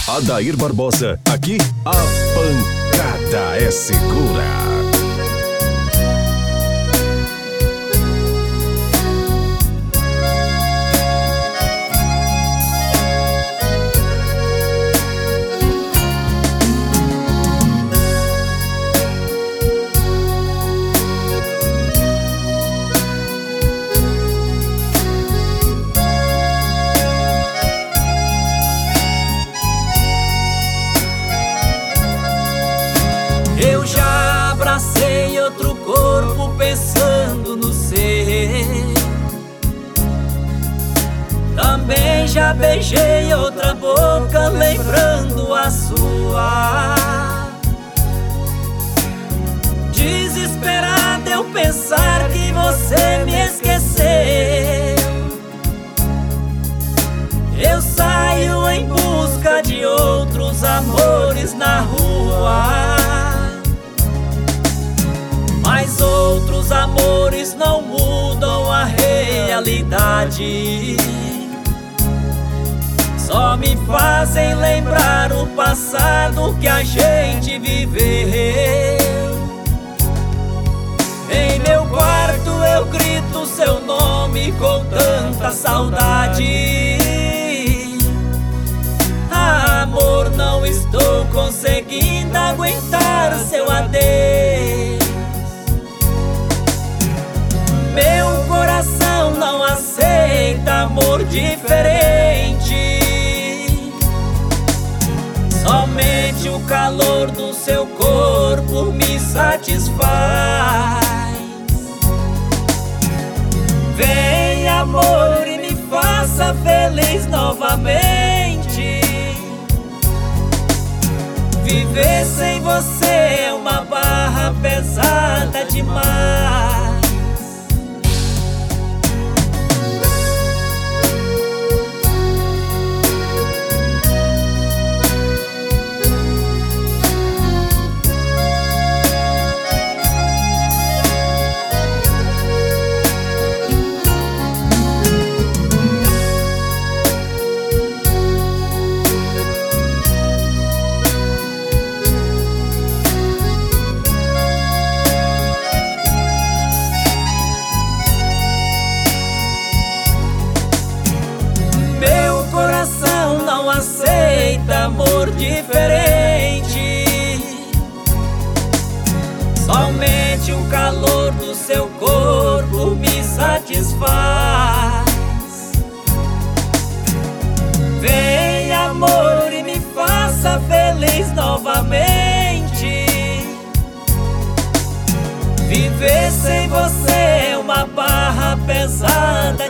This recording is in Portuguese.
Adair Barbosa, aqui a pancada é segura. Eu já abracei outro corpo pensando no seu. Também já beijei outra boca lembrando a sua. Desesperado eu pensar que você me esqueceu. Eu saio em busca de outros amores na rua, mas outros amores não mudam a realidade, só me fazem lembrar o passado que a gente viveu. Em meu quarto eu grito seu nome com tanta saudade. Amor, não estou conseguindo aguentar seu adeus. Meu coração não aceita amor diferente. Somente o calor do seu corpo me satisfaz. Vem, amor, e me faça feliz novamente. Viver sem você é uma barra pesada demais. Coração não aceita amor diferente. Somente o calor do seu corpo me satisfaz. Vem, amor, e me faça feliz novamente. Viver sem você é uma barra pesada